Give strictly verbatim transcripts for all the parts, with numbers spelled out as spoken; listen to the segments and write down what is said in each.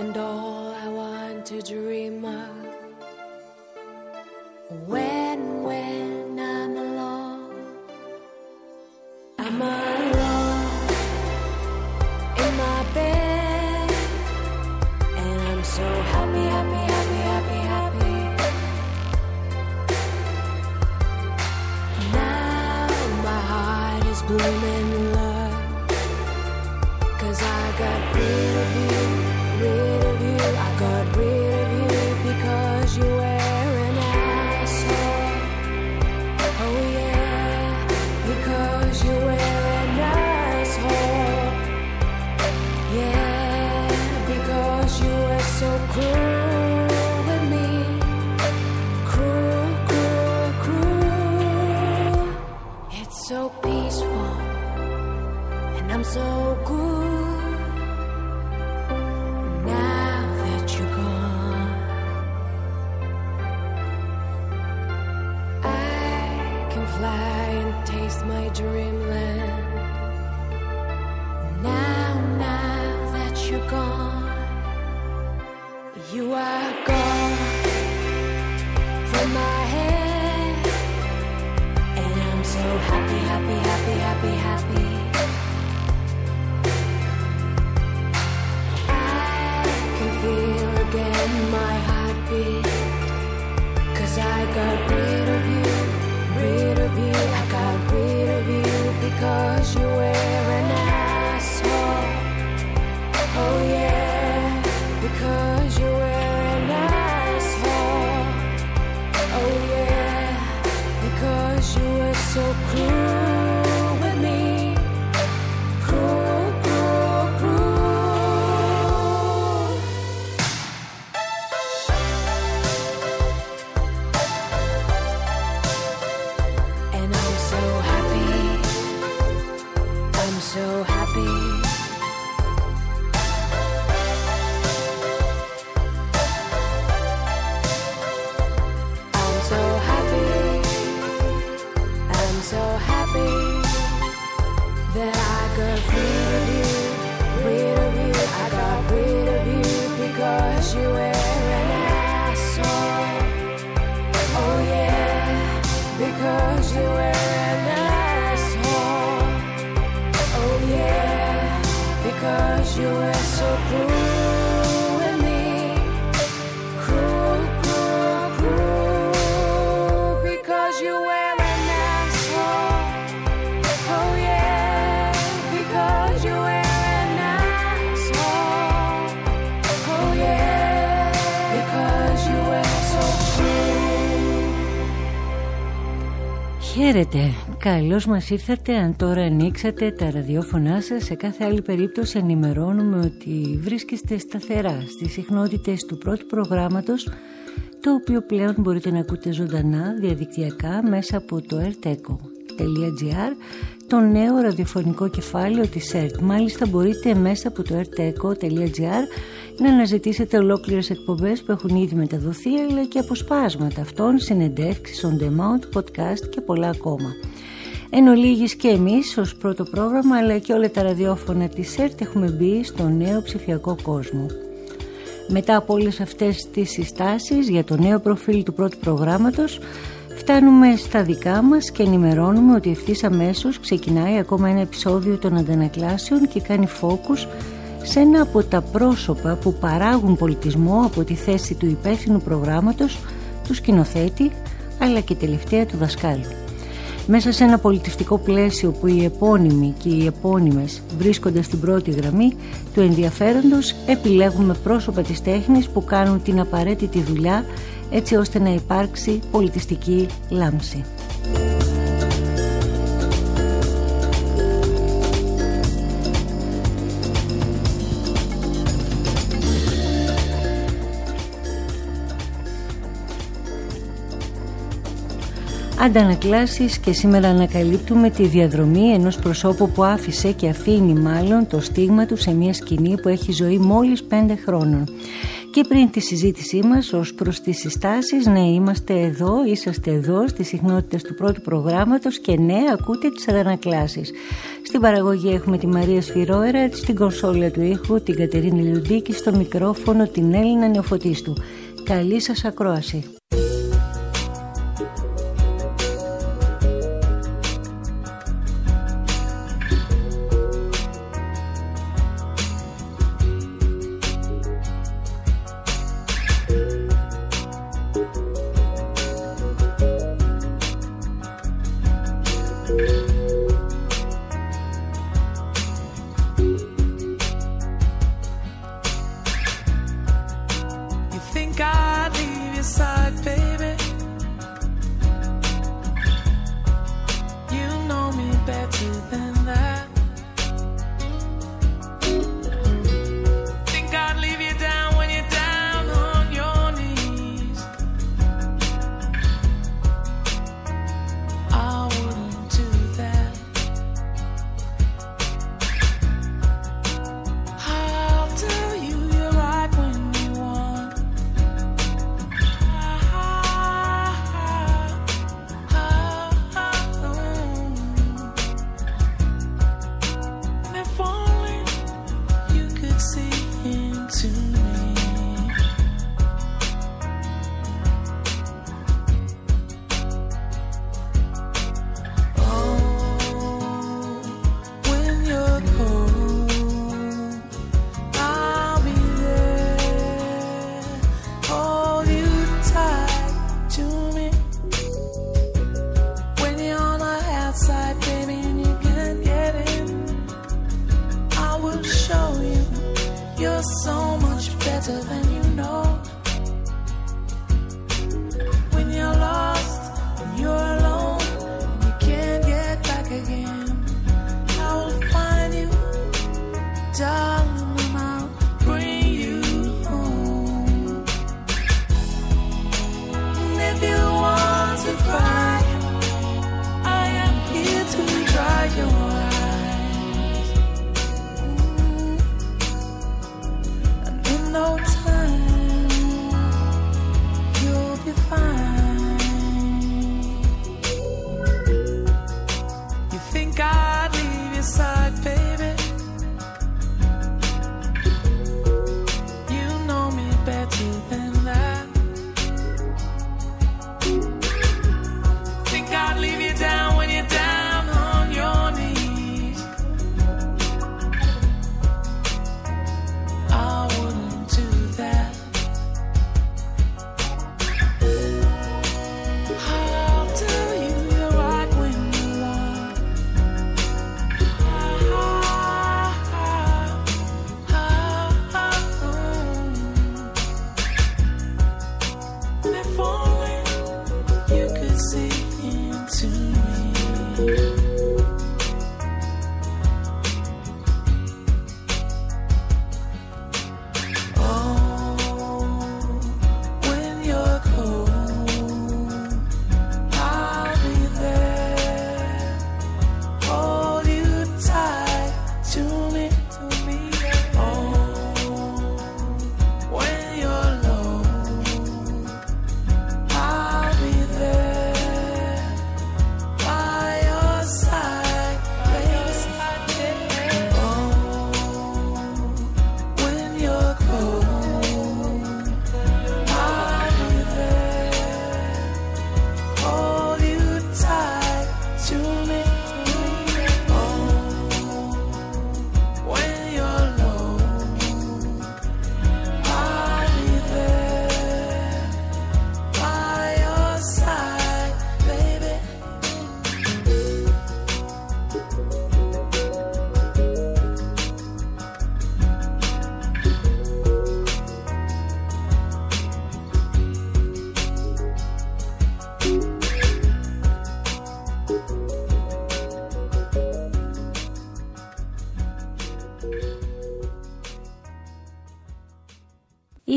and all I want to dream of. When, when I'm alone, I'm alone in my bed, and I'm so happy, happy, happy, happy, happy. Now my heart is blooming love, 'cause I got rid of you, rid of you, I got rid of you because you were an asshole. Oh yeah, because you were an asshole. Yeah, because you were so cruel with me. Cruel, cruel, cruel. It's so peaceful and I'm so good now that you're gone. I can fly and taste my dreamland. Now, now that you're gone, you are gone from my head, and I'm so happy, happy, happy, happy, happy. Feel again my heartbeat, 'cause I got rid of you, rid of you, I got rid of you because you were an asshole. Oh yeah, because you were an asshole. Oh yeah, because you were so cruel with me. Cruel, cruel, cruel. So happy. I'm so happy. I'm so happy that I got rid of you, rid of you. I got rid of you because you were an asshole. Oh yeah, because you were an asshole. Oh yeah, because you were so cruel with me. Cruel, cruel, cruel. Because you were an asshole. Oh yeah, because you were an asshole. Oh yeah, because you were so cruel. Χαίρετε. Καλώς μας ήρθατε. Αν τώρα ανοίξατε τα ραδιόφωνά σας, σε κάθε άλλη περίπτωση ενημερώνουμε ότι βρίσκεστε σταθερά στις συχνότητες του πρώτου προγράμματος, το οποίο πλέον μπορείτε να ακούτε ζωντανά διαδικτυακά μέσα από το erteco τελεία gr, το νέο ραδιοφωνικό κεφάλαιο της ΕΡΤ. Μάλιστα μπορείτε μέσα από το erteco τελεία gr να αναζητήσετε ολόκληρες εκπομπές που έχουν ήδη μεταδοθεί, αλλά και αποσπάσματα αυτών, συνεντεύξεις on demand, podcast και πολλά ακόμα. Εν ολίγης και εμείς ως πρώτο πρόγραμμα, αλλά και όλα τα ραδιόφωνα της ΕΡΤ έχουμε μπει στο νέο ψηφιακό κόσμο. Μετά από όλες αυτές τις συστάσεις για το νέο προφίλ του πρώτου προγράμματος, φτάνουμε στα δικά μας και ενημερώνουμε ότι ευθύς αμέσως ξεκινάει ακόμα ένα επεισόδιο των αντανακλάσεων και κάνει focus σε ένα από τα πρόσωπα που παράγουν πολιτισμό από τη θέση του υπεύθυνου προγράμματος, του σκηνοθέτη, αλλά και τελευταία του δασκάλου. Μέσα σε ένα πολιτιστικό πλαίσιο που οι επώνυμοι και οι επώνυμες βρίσκονται στην πρώτη γραμμή του ενδιαφέροντος, επιλέγουμε πρόσωπα της τέχνης που κάνουν την απαραίτητη δουλειά έτσι ώστε να υπάρξει πολιτιστική λάμψη. Αντανακλάσεις, και σήμερα ανακαλύπτουμε τη διαδρομή ενός προσώπου που άφησε και αφήνει μάλλον το στίγμα του σε μια σκηνή που έχει ζωή μόλις πέντε χρόνων. Και πριν τη συζήτησή μας ως προς τις συστάσεις, ναι, είμαστε εδώ, είσαστε εδώ στις συχνότητες του πρώτου προγράμματος και ναι, ακούτε τις αντανακλάσεις. Στην παραγωγή έχουμε τη Μαρία Σφυρόερα, στην κονσόλα του ήχου την Κατερίνη Λιουντίκη, στο μικρόφωνο την Έλληνα Νεοφωτίστου. Καλή σας ακρόαση.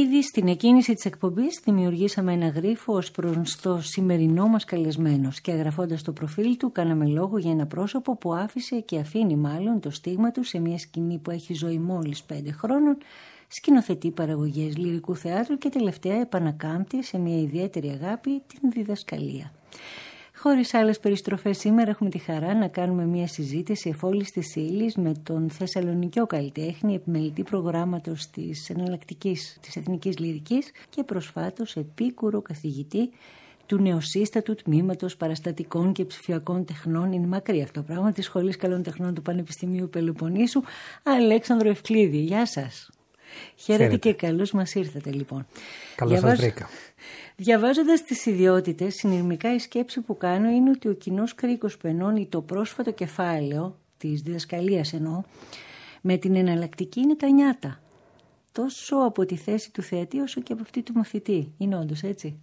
Ήδη στην εκκίνηση της εκπομπής δημιουργήσαμε ένα γρίφο ως προς το σημερινό μας καλεσμένος και γραφώντας το προφίλ του κάναμε λόγο για ένα πρόσωπο που άφησε και αφήνει μάλλον το στίγμα του σε μια σκηνή που έχει ζωή μόλις πέντε χρόνων, σκηνοθετεί παραγωγές λυρικού θεάτρου και τελευταία επανακάμπτει σε μια ιδιαίτερη αγάπη, την διδασκαλία. Χωρίς άλλες περιστροφές, σήμερα έχουμε τη χαρά να κάνουμε μια συζήτηση εφόλης της ύλης με τον Θεσσαλονικιό καλλιτέχνη, επιμελητή προγράμματος της εναλλακτικής της Εθνικής Λυρικής και προσφάτως επίκουρο καθηγητή του νεοσύστατου τμήματος παραστατικών και ψηφιακών τεχνών. Είναι μακρύ αυτό το πράγμα, της Σχολής Καλών Τεχνών του Πανεπιστημίου Πελοποννήσου, Αλέξανδρο Ευκλήδη. Γεια σας. Χαίρετε και καλώς μας ήρθατε λοιπόν. Καλώς σας βρήκα. Διαβάζοντας τις ιδιότητες, συνειρμικά η σκέψη που κάνω είναι ότι ο κοινός κρίκος που ενώνει το πρόσφατο κεφάλαιο της διδασκαλίας εννοώ με την εναλλακτική είναι τα νιάτα. Τόσο από τη θέση του θεατή όσο και από αυτή του μαθητή. Είναι όντως έτσι?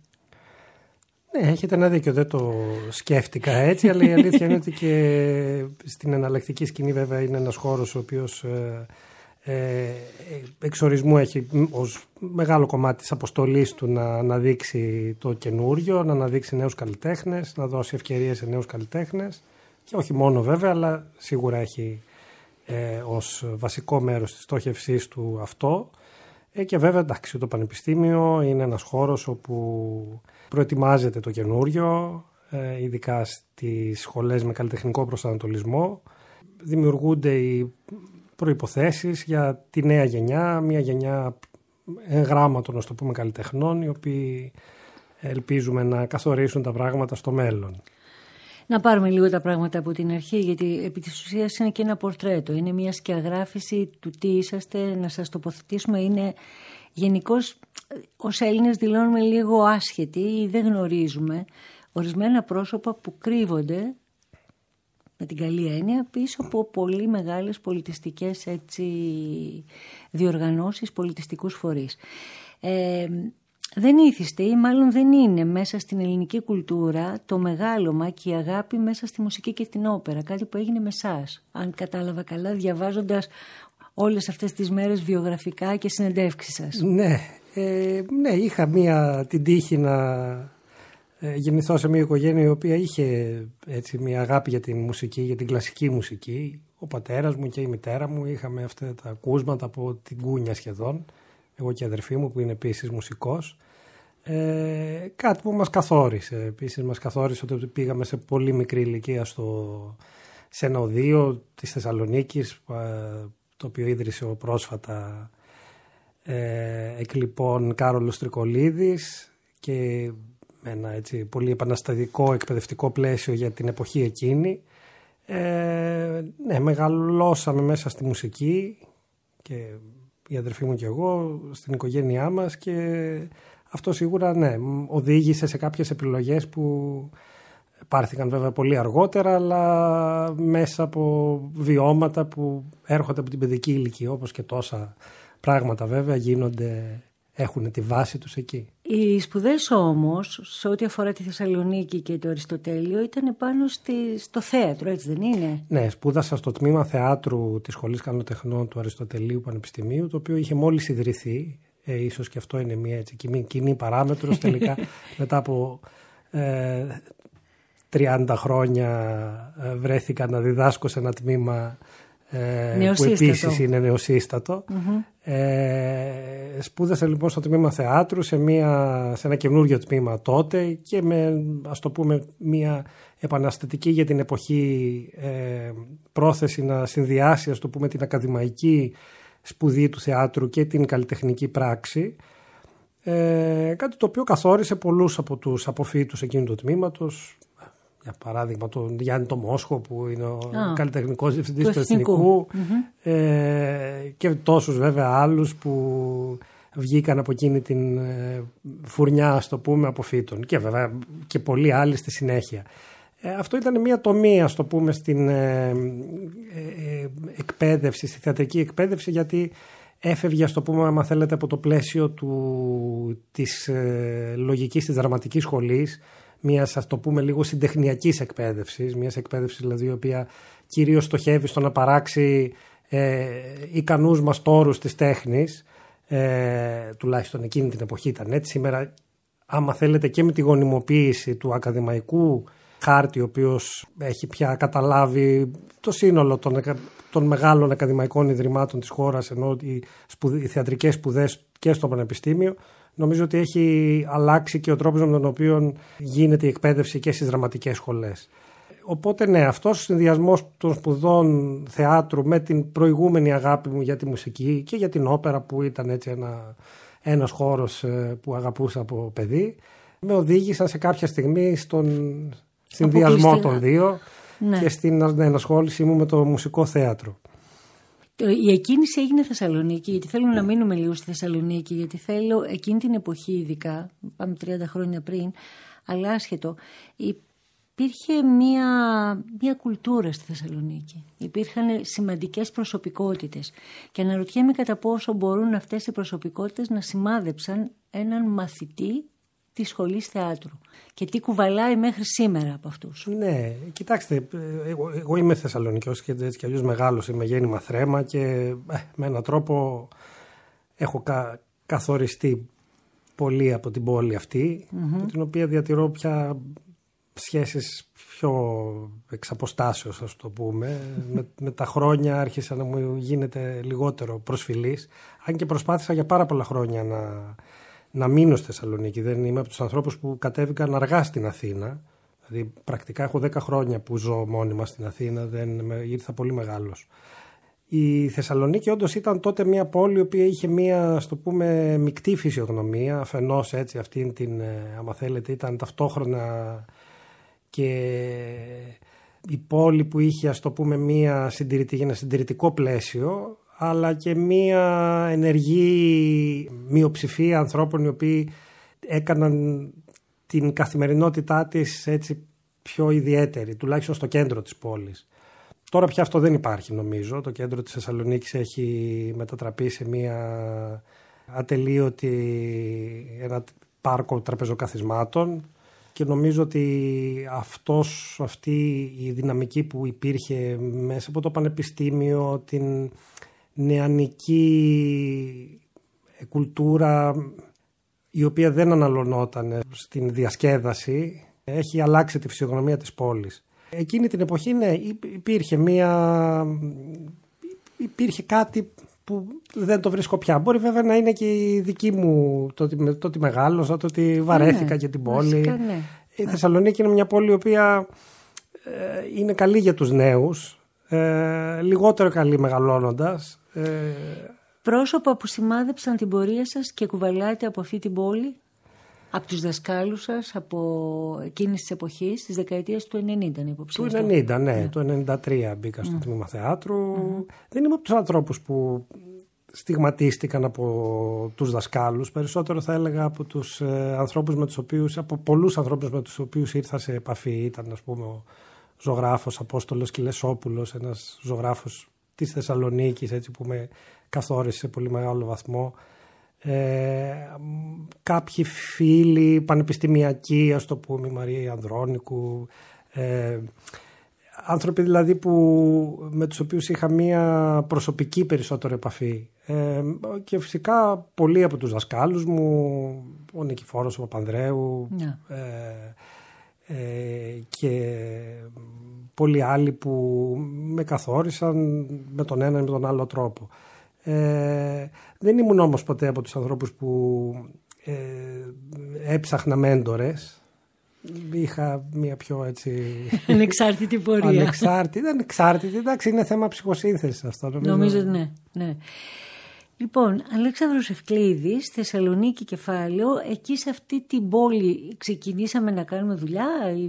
Ναι, έχετε ένα δίκιο, δεν το σκέφτηκα έτσι, αλλά η αλήθεια είναι ότι και στην εναλλακτική σκηνή βέβαια είναι ένας χώρος ο οποίος ε, ε, εξορισμού έχει ως μεγάλο κομμάτι της αποστολής του να αναδείξει το καινούριο, να αναδείξει νέους καλλιτέχνες, να δώσει ευκαιρίες σε νέους καλλιτέχνες και όχι μόνο βέβαια, αλλά σίγουρα έχει ε, ως βασικό μέρος της στόχευσής του αυτό. Ε, και βέβαια εντάξει, το Πανεπιστήμιο είναι ένας χώρος όπου προετοιμάζεται το καινούριο, ε, ειδικά στις σχολές με καλλιτεχνικό προσανατολισμό. Δημιουργούνται οι προϋποθέσεις για τη νέα γενιά, μια γενιά εγγράμματων, ας το πούμε, καλλιτεχνών, οι οποίοι ελπίζουμε να καθορίσουν τα πράγματα στο μέλλον. Να πάρουμε λίγο τα πράγματα από την αρχή, γιατί επί της ουσίας είναι και ένα πορτρέτο. Είναι μια σκιαγράφηση του τι είσαστε, να σας τοποθετήσουμε. Είναι γενικώς, ως Έλληνες δηλώνουμε λίγο άσχετοι ή δεν γνωρίζουμε ορισμένα πρόσωπα που κρύβονται, με την καλή έννοια, πίσω από πολύ μεγάλες πολιτιστικές έτσι, διοργανώσεις, πολιτιστικούς φορείς. Ε, Δεν ήθιστε ή μάλλον δεν είναι μέσα στην ελληνική κουλτούρα το μεγάλωμα και η αγάπη μέσα στη μουσική και την όπερα, κάτι που έγινε με εσάς, αν κατάλαβα καλά διαβάζοντας όλες αυτές τις μέρες βιογραφικά και συνεντεύξεις σας. Ναι, ε, ναι είχα μία, την τύχη να ε, γεννηθώ σε μια οικογένεια η οποία είχε έτσι, μια αγάπη για την μουσική, για την κλασική μουσική. Ο πατέρας μου και η μητέρα μου είχαμε αυτά τα ακούσματα από την κούνια σχεδόν. Εγώ και η αδερφή μου που είναι επίσης μουσικός. Ε, κάτι που μας καθόρισε. Επίσης μας καθόρισε ότι πήγαμε σε πολύ μικρή ηλικία στο, σε ένα οδείο της Θεσσαλονίκης, το οποίο ίδρυσε ο πρόσφατα ε, εκλειπών Κάρολος Τρικολίδης και ένα έτσι, πολύ επαναστατικό εκπαιδευτικό πλαίσιο για την εποχή εκείνη. Ε, ναι, μεγαλώσαμε μέσα στη μουσική και η αδερφή μου και εγώ στην οικογένειά μας και αυτό σίγουρα ναι, οδήγησε σε κάποιες επιλογές που πάρθηκαν βέβαια πολύ αργότερα, αλλά μέσα από βιώματα που έρχονται από την παιδική ηλικία, όπως και τόσα πράγματα βέβαια γίνονται, έχουν τη βάση τους εκεί. Οι σπουδές όμως, σε ό,τι αφορά τη Θεσσαλονίκη και το Αριστοτέλειο, ήταν πάνω στη, στο θέατρο, έτσι δεν είναι? Ναι, σπούδασα στο τμήμα θεάτρου της Σχολής Καλών Τεχνών του Αριστοτελείου Πανεπιστημίου, το οποίο είχε μόλις ιδρυθεί. Ε, ίσως και αυτό είναι μια έτσι, κοινή, κοινή παράμετρος τελικά μετά από ε, τριάντα χρόνια ε, βρέθηκα να διδάσκω σε ένα τμήμα ε, που επίσης είναι νεοσύστατο. Mm-hmm. Ε, σπούδασα λοιπόν στο τμήμα θεάτρου σε, μια, σε ένα καινούριο τμήμα τότε και με, ας το πούμε, μια επαναστατική για την εποχή ε, πρόθεση να συνδυάσει, ας το πούμε, την ακαδημαϊκή σπουδή του θεάτρου και την καλλιτεχνική πράξη, ε, κάτι το οποίο καθόρισε πολλούς από τους αποφοίτους εκείνου του τμήματος, για παράδειγμα τον Γιάννη το Μόσχο που είναι ο ah, καλλιτεχνικός διευθυντής του Εθνικού, Εθνικού mm-hmm. ε, και τόσους βέβαια άλλους που βγήκαν από εκείνη την ε, φουρνιά, ας το πούμε, αποφοίτων και βέβαια και πολλοί άλλοι στη συνέχεια. Αυτό ήταν μια τομή, ας το πούμε, στην ε, ε, εκπαίδευση, στη θεατρική εκπαίδευση, γιατί έφευγε, ας το πούμε, άμα θέλετε, από το πλαίσιο του, της ε, λογικής της δραματικής σχολής, μιας, ας το πούμε, λίγο συντεχνιακής εκπαίδευσης, μιας εκπαίδευσης δηλαδή η οποία κυρίως στοχεύει στο να παράξει ε, ικανούς μας τόρους της τέχνης, Ε, τουλάχιστον εκείνη την εποχή ήταν έτσι. Σήμερα, άμα θέλετε, και με τη γονιμοποίηση του ακαδημαϊκού χάρτη, ο οποίος έχει πια καταλάβει το σύνολο των, των μεγάλων ακαδημαϊκών ιδρυμάτων της χώρας, ενώ οι, σπουδ, οι θεατρικές σπουδές και στο πανεπιστήμιο, νομίζω ότι έχει αλλάξει και ο τρόπος με τον οποίο γίνεται η εκπαίδευση και στις δραματικές σχολές. Οπότε ναι, αυτός ο συνδυασμός των σπουδών θεάτρου με την προηγούμενη αγάπη μου για τη μουσική και για την όπερα, που ήταν έτσι ένα, ένας χώρος που αγαπούσα από παιδί, με οδήγησαν σε κάποια στιγμή στον συνδυασμό των δύο, ναι, και στην ενασχόλησή μου με το μουσικό θέατρο. Η εκκίνηση έγινε Θεσσαλονίκη, γιατί θέλω να μείνουμε λίγο στη Θεσσαλονίκη, γιατί θέλω εκείνη την εποχή, ειδικά, πάμε τριάντα χρόνια πριν, αλλά άσχετο, υπήρχε μια, μια κουλτούρα στη Θεσσαλονίκη. Υπήρχαν σημαντικές προσωπικότητες και αναρωτιέμαι κατά πόσο μπορούν αυτές οι προσωπικότητες να σημάδεψαν έναν μαθητή της σχολής θεάτρου και τι κουβαλάει μέχρι σήμερα από αυτούς. Ναι, κοιτάξτε, εγώ, εγώ είμαι Θεσσαλονικιός και έτσι κι αλλιώς μεγάλος, είμαι γέννημα Θρέμα και ε, με έναν τρόπο έχω κα, καθοριστεί πολύ από την πόλη αυτή, mm-hmm. με την οποία διατηρώ πια σχέσεις πιο εξ αποστάσεως, ας το πούμε. με, με τα χρόνια άρχισα να μου γίνεται λιγότερο προσφυλής, αν και προσπάθησα για πάρα πολλά χρόνια να, να μείνω στη Θεσσαλονίκη. Δεν είμαι από τους ανθρώπους που κατέβηκαν αργά στην Αθήνα. Δηλαδή πρακτικά έχω δέκα χρόνια που ζω μόνιμα στην Αθήνα, δεν, ήρθα πολύ μεγάλος. Η Θεσσαλονίκη όντως ήταν τότε μια πόλη η οποία είχε μια, ας το πούμε, μεικτή φυσιογνωμία. Αφενός έτσι αυτήν την, άμα θέλετε, ήταν ταυτόχρονα και η πόλη που είχε, ας το πούμε, μια συντηρητική, ένα συντηρητικό πλαίσιο, αλλά και μια ενεργή μειοψηφία ανθρώπων οι οποίοι έκαναν την καθημερινότητά της έτσι πιο ιδιαίτερη, τουλάχιστον στο κέντρο της πόλης. Τώρα πια αυτό δεν υπάρχει, νομίζω. Το κέντρο της Θεσσαλονίκης έχει μετατραπεί σε μια ατελείωτη, ένα πάρκο τραπεζοκαθισμάτων, και νομίζω ότι αυτός, αυτή η δυναμική που υπήρχε μέσα από το πανεπιστήμιο, την νεανική κουλτούρα η οποία δεν αναλωνόταν στην διασκέδαση, έχει αλλάξει τη φυσιογνωμία της πόλης. Εκείνη την εποχή, ναι, υπήρχε, μια... υπήρχε κάτι που δεν το βρίσκω πια. Μπορεί βέβαια να είναι και η δική μου, το ότι, το ότι μεγάλωσα, το ότι βαρέθηκα, ναι, και την πόλη. Βασικά, ναι. Η Θεσσαλονίκη είναι μια πόλη η οποία ε, είναι καλή για τους νέους, ε, λιγότερο καλή μεγαλώνοντας. Ε, Πρόσωπα που σημάδεψαν την πορεία σας και κουβαλάτε από αυτή την πόλη, από τους δασκάλους σας, από εκείνης της εποχής, της δεκαετίας του ενενήντα, είναι υποψήφιο. Του ενενήντα, ναι. Yeah. Το ενενήντα τρία μπήκα στο mm. τμήμα θεάτρου. Mm-hmm. Δεν είμαι από τους ανθρώπους που στιγματίστηκαν από τους δασκάλους. Περισσότερο θα έλεγα από τους ε, ανθρώπους με τους οποίους, από πολλούς ανθρώπους με τους οποίους ήρθα σε επαφή. Ήταν, ας πούμε, ο ζωγράφος Απόστολος Κιλεσόπουλος, ένας ζωγράφος της Θεσσαλονίκης, έτσι, που με καθόρισε σε πολύ μεγάλο βαθμό. Ε, κάποιοι φίλοι πανεπιστημιακοί, ας το πούμε, η Μαρία Ανδρώνικου, ε, άνθρωποι δηλαδή που, με τους οποίους είχα μία προσωπική περισσότερο επαφή, ε, και φυσικά πολλοί από τους δασκάλους μου, ο Νικηφόρος ο Παπανδρέου, yeah. ε, ε, και πολλοί άλλοι που με καθόρισαν με τον ένα ή με τον άλλο τρόπο. Ε, δεν ήμουν όμως ποτέ από τους ανθρώπους που ε, έψαχνα μέντορες. Είχα μια πιο έτσι... ανεξάρτητη πορεία. Ανεξάρτητη, ανεξάρτητη, εντάξει, είναι θέμα ψυχοσύνθεσης αυτό. Νομίζω, νομίζω ναι, ναι. Λοιπόν, Αλέξανδρος Ευκλήδης, Θεσσαλονίκη Κεφάλαιο, εκεί σε αυτή την πόλη ξεκινήσαμε να κάνουμε δουλειά,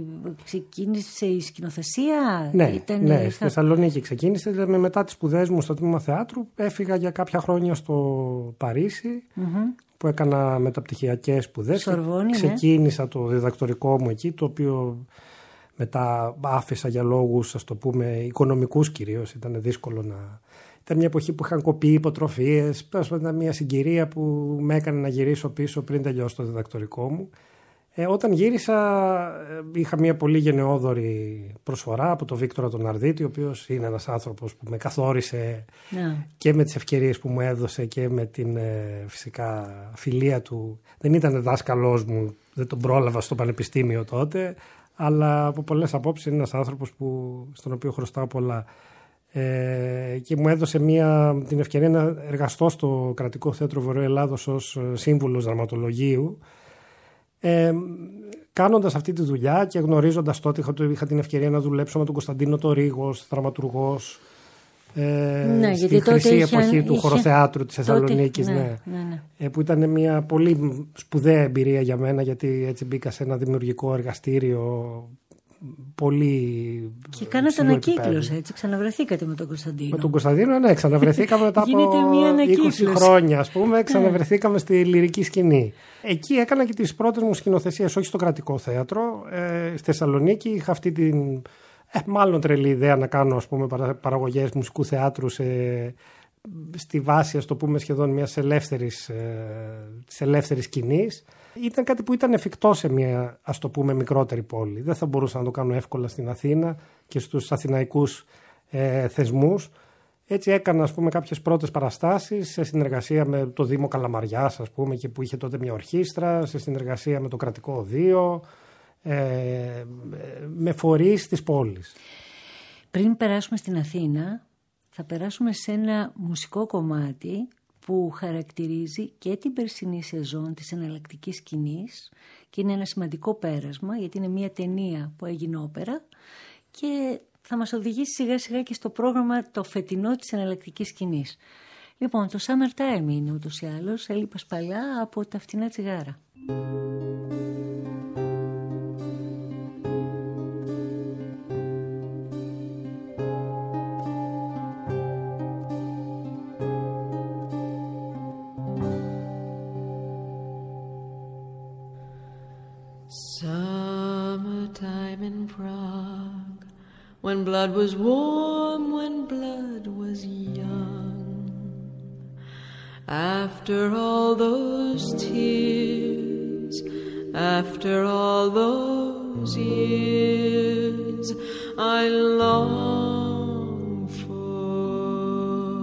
ξεκίνησε η σκηνοθεσία. Ναι, ήταν, ναι θα... στη Θεσσαλονίκη ξεκίνησε, δηλαδή μετά τις σπουδές μου στο τμήμα θεάτρου έφυγα για κάποια χρόνια στο Παρίσι, mm-hmm. που έκανα μεταπτυχιακές σπουδές. Σορβόνη, ξεκίνησα ναι. το διδακτορικό μου εκεί, το οποίο μετά άφησα για λόγους, ας το πούμε, οικονομικούς κυρίως, ήταν δύσκολο να... Ήταν μια εποχή που είχαν κοπεί υποτροφίες. Ήταν μια συγκυρία που με έκανε να γυρίσω πίσω πριν τελειώσω το διδακτορικό μου. Ε, όταν γύρισα είχα μια πολύ γενναιόδορη προσφορά από τον Βίκτορα τον Αρδίτη, ο οποίος είναι ένας άνθρωπος που με καθόρισε yeah. και με τις ευκαιρίες που μου έδωσε και με την ε, φυσικά φιλία του. Δεν ήταν δάσκαλός μου, δεν τον πρόλαβα στο πανεπιστήμιο τότε, αλλά από πολλές απόψεις είναι ένας άνθρωπος που, στον οποίο χρωστάω πολλά. Ε, και μου έδωσε μια, την ευκαιρία να εργαστώ στο Κρατικό Θέατρο Βορείου Ελλάδος ως σύμβουλος δραματολογίου. Ε, κάνοντας αυτή τη δουλειά και γνωρίζοντας τότε είχα, είχα την ευκαιρία να δουλέψω με τον Κωνσταντίνο το Ρήγος, δραματουργός, ε, ναι, στη χρυσή είχε, εποχή του είχε, χωροθεάτρου της Θεσσαλονίκης, ναι, ναι, ναι, ναι. Ε, που ήταν μια πολύ σπουδαία εμπειρία για μένα, γιατί έτσι μπήκα σε ένα δημιουργικό εργαστήριο πολύ. Και κάνατε ανακύκλωση, έτσι. Ξαναβρεθήκατε με τον Κωνσταντίνο. Με τον Κωνσταντίνο, ναι, ξαναβρεθήκαμε μετά από είκοσι χρόνια, ας πούμε. Ξαναβρεθήκαμε στη λυρική σκηνή. Εκεί έκανα και τις πρώτες μου σκηνοθεσίες, όχι στο Κρατικό Θέατρο. Ε, στη Θεσσαλονίκη είχα αυτή την. Ε, μάλλον τρελή ιδέα να κάνω, ας πούμε, παραγωγές μουσικού θεάτρου σε, στη βάση, ας το πούμε, σχεδόν μιας ελεύθερης, ε, της ελεύθερης σκηνής. Ήταν κάτι που ήταν εφικτό σε μια, ας το πούμε, μικρότερη πόλη. Δεν θα μπορούσα να το κάνω εύκολα στην Αθήνα και στους αθηναϊκούς ε, θεσμούς. Έτσι έκανα, ας πούμε, κάποιες πρώτες παραστάσεις σε συνεργασία με το Δήμο Καλαμαριάς, ας πούμε, και που είχε τότε μια ορχήστρα, σε συνεργασία με το Κρατικό Οδείο, ε, με φορείς της πόλης. Πριν περάσουμε στην Αθήνα, θα περάσουμε σε ένα μουσικό κομμάτι που χαρακτηρίζει και την περσινή σεζόν της εναλλακτικής σκηνής και είναι ένα σημαντικό πέρασμα, γιατί είναι μια ταινία που έγινε όπερα και θα μας οδηγήσει σιγά σιγά και στο πρόγραμμα το φετινό της εναλλακτικής σκηνής. Λοιπόν, το Summer Time είναι ούτως ή άλλως, Έλλη Πασπαλιά από τα φτηνά τσιγάρα. Summertime in Prague, when blood was warm, when blood was young. After all those tears, after all those years, I long for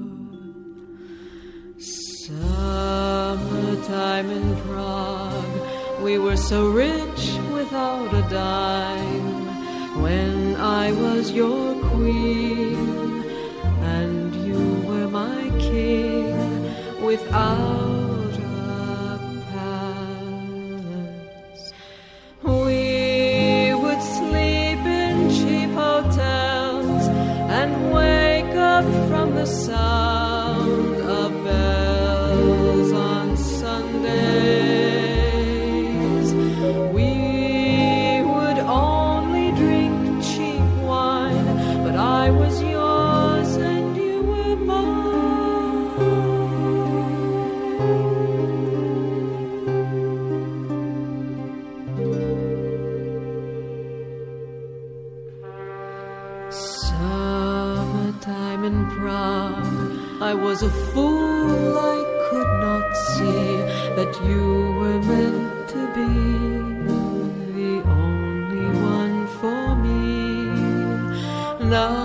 summertime in Prague. We were so rich without a dime when I was your queen and you were my king without a palace. We would sleep in cheap hotels and wake up from the sound of bells on Sunday. I was yours and you were mine. Summertime in Prague, I was a fool, I could not see that you were meant to be the only one for me. Now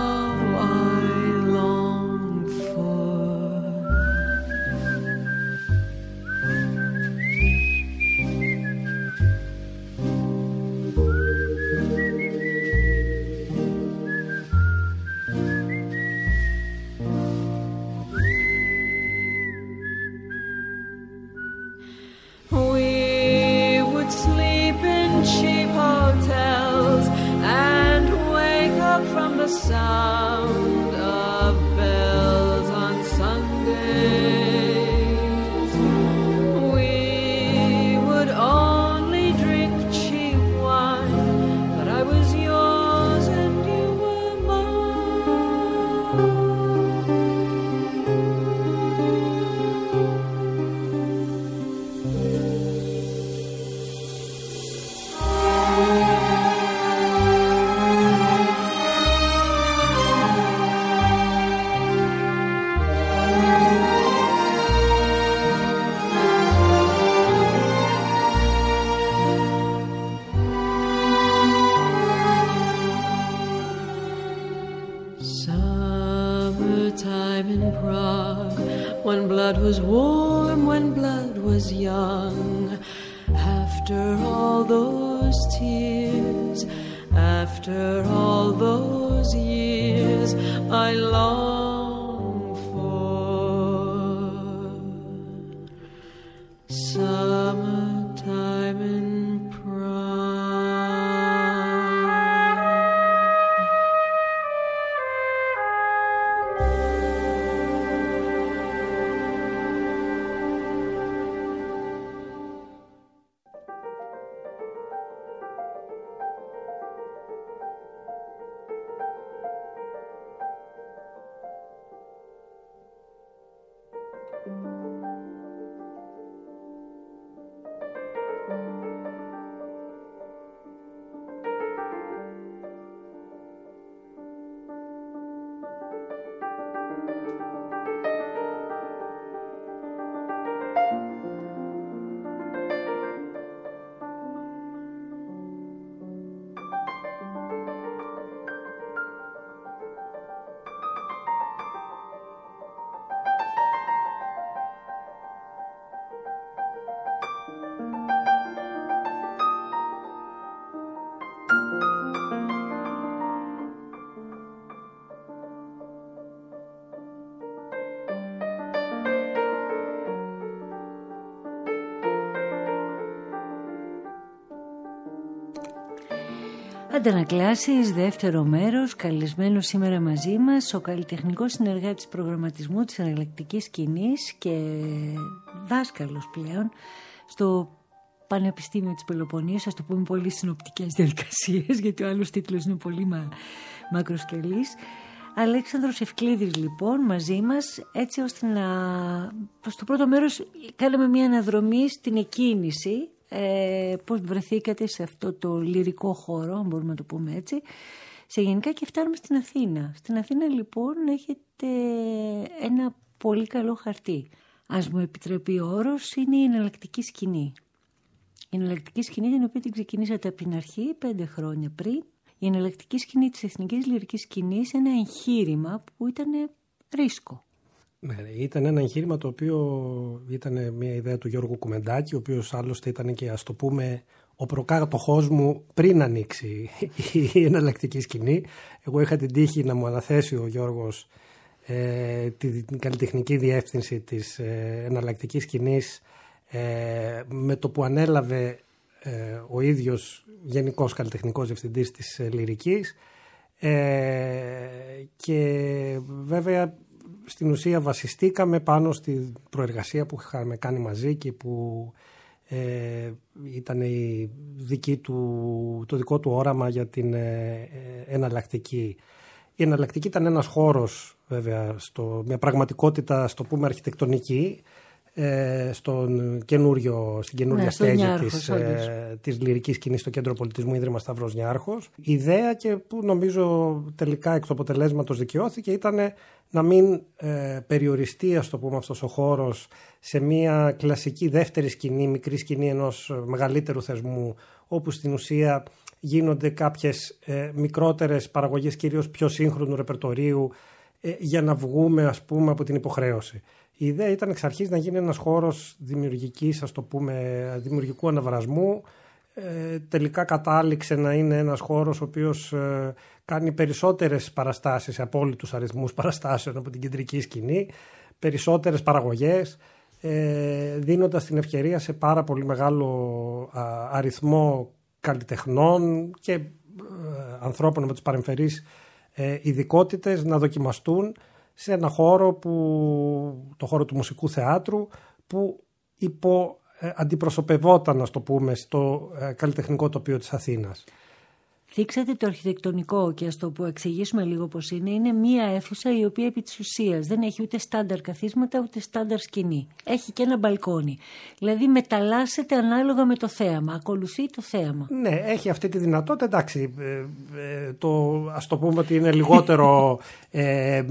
sound of bells on Sundays. We would only drink cheap wine, but I was yours and you were mine. time in Prague, when blood was warm, when blood was young. After all those tears, after all those years, I long for summertime in Αντανακλάσεις, δεύτερο μέρος, καλεσμένος σήμερα μαζί μας ο καλλιτεχνικός συνεργάτης προγραμματισμού της εναλλακτικής σκηνής και δάσκαλος πλέον στο Πανεπιστήμιο της Πελοποννήσου, ας το πούμε πολύ συνοπτικές διαδικασίες, γιατί ο άλλος τίτλος είναι πολύ μα... μακροσκελής. Αλέξανδρος Ευκλήδης λοιπόν μαζί μας, έτσι ώστε να... στο πρώτο μέρος κάναμε μια αναδρομή στην εκκίνηση. Ε, πώς βρεθήκατε σε αυτό το λυρικό χώρο, αν μπορούμε να το πούμε έτσι, σε γενικά, και φτάνουμε στην Αθήνα. Στην Αθήνα λοιπόν έχετε ένα πολύ καλό χαρτί. Ας μου επιτρέπει ο όρος, είναι η εναλλακτική σκηνή. Η εναλλακτική σκηνή την οποία την ξεκινήσατε από την αρχή, πέντε χρόνια πριν. Η εναλλακτική σκηνή της εθνικής λυρικής σκηνής, ένα εγχείρημα που ήταν ρίσκο. Ναι, ήταν ένα εγχείρημα το οποίο ήταν μια ιδέα του Γιώργου Κουμεντάκη, ο οποίος άλλωστε ήταν και, ας το πούμε, ο προκάτοχός μου πριν ανοίξει η εναλλακτική σκηνή. Εγώ είχα την τύχη να μου αναθέσει ο Γιώργος ε, την καλλιτεχνική διεύθυνση της ε, εναλλακτικής σκηνής ε, με το που ανέλαβε ε, ο ίδιος γενικός καλλιτεχνικός διευθυντής της ε, λυρικής ε, και βέβαια στην ουσία βασιστήκαμε πάνω στη προεργασία που είχαμε κάνει μαζί και που ε, ήταν η δική του, το δικό του όραμα για την ε, εναλλακτική. Η εναλλακτική ήταν ένας χώρος, βέβαια, στο, μια πραγματικότητα, στο πούμε, αρχιτεκτονική, ε, στον καινούριο, στην καινούρια ναι, στέγη της, ε, της λυρικής σκηνής στο Κέντρο Πολιτισμού Ίδρυμα Σταυρός Νιάρχος. Η ιδέα, και που νομίζω τελικά εκ του αποτελέσματος δικαιώθηκε, ήταν να μην ε, περιοριστεί, ας το πούμε, αυτός ο χώρος σε μια κλασική δεύτερη σκηνή, μικρή σκηνή ενός μεγαλύτερου θεσμού, όπου στην ουσία γίνονται κάποιες ε, μικρότερες παραγωγές, κυρίως πιο σύγχρονου ρεπερτορίου, ε, για να βγούμε, ας πούμε, από την υποχρέωση. Η ιδέα ήταν εξ αρχής να γίνει ένας χώρος δημιουργικής, ας το πούμε, δημιουργικού αναβρασμού. Ε, τελικά κατάληξε να είναι ένας χώρος ο οποίος ε, κάνει περισσότερες παραστάσεις, σε απόλυτους αριθμούς παραστάσεων από την κεντρική σκηνή, περισσότερες παραγωγές, ε, δίνοντας την ευκαιρία σε πάρα πολύ μεγάλο α, αριθμό καλλιτεχνών και ε, ανθρώπων με τις παρεμφερείς ε, ειδικότητες να δοκιμαστούν σε ένα χώρο, που, το χώρο του μουσικού θεάτρου, που υπό ε, αντιπροσωπευόταν, να το πούμε, στο ε, καλλιτεχνικό τοπίο της Αθήνας. Θίξατε το αρχιτεκτονικό και ας το που εξηγήσουμε λίγο πώς είναι. Είναι μία αίθουσα η οποία επί της ουσίας δεν έχει ούτε στάνταρ καθίσματα ούτε στάνταρ σκηνή. Έχει και ένα μπαλκόνι. Δηλαδή μεταλλάσσεται ανάλογα με το θέαμα. Ακολουθεί το θέαμα. Ναι, έχει αυτή τη δυνατότητα. Εντάξει, ε, ε, το, ας το πούμε ότι είναι λιγότερο ε,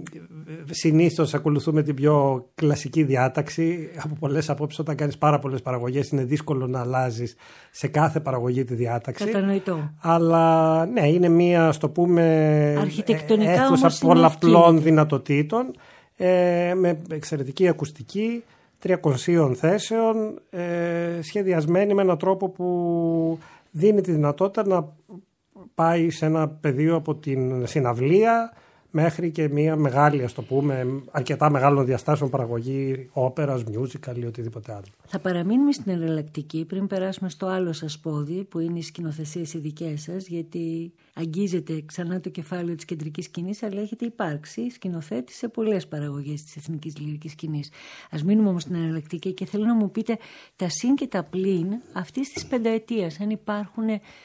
συνήθως ακολουθούμε την πιο κλασική διάταξη. Από πολλές απόψεις, όταν κάνεις πάρα πολλές παραγωγές, είναι δύσκολο να αλλάζεις σε κάθε παραγωγή τη διάταξη. Κατανοητό. Αλλά ναι, είναι μία, ας το πούμε, αίθουσα πολλαπλών δυνατοτήτων. ε, με εξαιρετική ακουστική, τριακοσίων θέσεων, ε, σχεδιασμένη με έναν τρόπο που δίνει τη δυνατότητα να πάει σε ένα πεδίο από την συναυλία μέχρι και μια μεγάλη, ας το πούμε, αρκετά μεγάλων διαστάσεων παραγωγή όπερας, musical ή οτιδήποτε άλλο. Θα παραμείνουμε στην εναλλακτική πριν περάσουμε στο άλλο σας πόδι που είναι οι σκηνοθεσίες οι δικές σας, γιατί αγγίζεται ξανά το κεφάλαιο της κεντρικής σκηνής, αλλά έχετε υπάρξει σκηνοθέτη σε πολλές παραγωγές της εθνικής λυρικής σκηνής. Ας μείνουμε όμως στην εναλλακτική και θέλω να μου πείτε τα συν και τα πλην αυτής της πενταετίας, αν υπάρχουν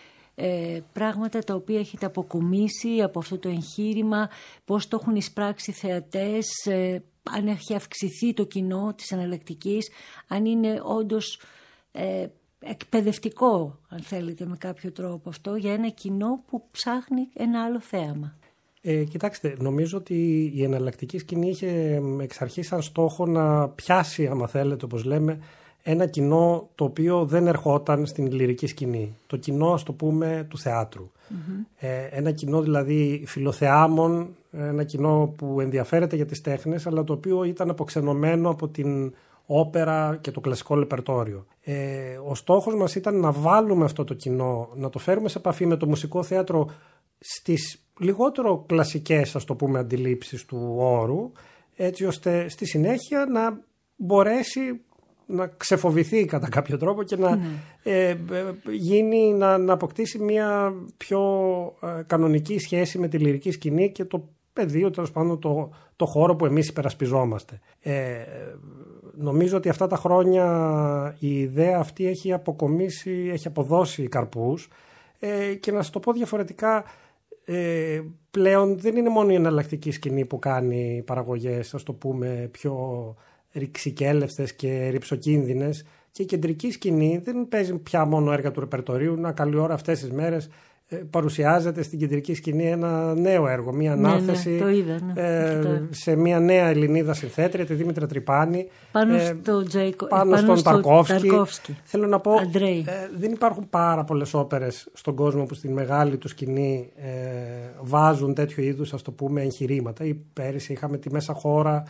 Ε, πράγματα τα οποία έχετε αποκομίσει από αυτό το εγχείρημα, πώς το έχουν εισπράξει οι θεατές, ε, αν έχει αυξηθεί το κοινό της εναλλακτικής, αν είναι όντως ε, εκπαιδευτικό, αν θέλετε, με κάποιο τρόπο αυτό για ένα κοινό που ψάχνει ένα άλλο θέαμα. Ε, κοιτάξτε, νομίζω ότι η εναλλακτική σκηνή είχε εξ αρχής σαν στόχο να πιάσει, άμα θέλετε, όπως λέμε, ένα κοινό το οποίο δεν ερχόταν στην λυρική σκηνή. Το κοινό, ας το πούμε, του θεάτρου. Mm-hmm. Ε, ένα κοινό δηλαδή φιλοθεάμων, ένα κοινό που ενδιαφέρεται για τις τέχνες, αλλά το οποίο ήταν αποξενωμένο από την όπερα και το κλασικό ρεπερτόριο. Ε, ο στόχος μας ήταν να βάλουμε αυτό το κοινό, να το φέρουμε σε επαφή με το μουσικό θέατρο στις λιγότερο κλασικές, ας το πούμε, αντιλήψεις του όρου, έτσι ώστε στη συνέχεια να μπορέσει να ξεφοβηθεί κατά κάποιο τρόπο και να, mm. ε, γίνει, να, να αποκτήσει μια πιο ε, κανονική σχέση με τη λυρική σκηνή και το πεδίο, τέλος πάντων, το, το χώρο που εμείς υπερασπιζόμαστε. Ε, νομίζω ότι αυτά τα χρόνια η ιδέα αυτή έχει αποκομίσει, έχει αποδώσει καρπούς ε, και να σας το πω διαφορετικά, ε, πλέον δεν είναι μόνο η εναλλακτική σκηνή που κάνει παραγωγές, ας το πούμε, πιο ρηξικέλευτες και ρυψοκίνδυνες, και η κεντρική σκηνή δεν παίζει πια μόνο έργα του ρεπερτορίου. Να καλή ώρα αυτές τις μέρες ε, παρουσιάζεται στην κεντρική σκηνή ένα νέο έργο, μια ανάθεση, ναι, ναι, το είδα, ναι, ε, σε μια νέα Ελληνίδα συνθέτρια, τη Δήμητρα Τρυπάνη, πάνω, ε, στο Τζαϊκο, πάνω, πάνω στον στο Ταρκόφσκι. Ταρκόφσκι. Θέλω να πω, ε, δεν υπάρχουν πάρα πολλές όπερες στον κόσμο που στην μεγάλη του σκηνή ε, βάζουν τέτοιο είδους, ας το πούμε, εγχειρήματα. Ή πέρυσι είχαμε τη Μέσα Χώρα.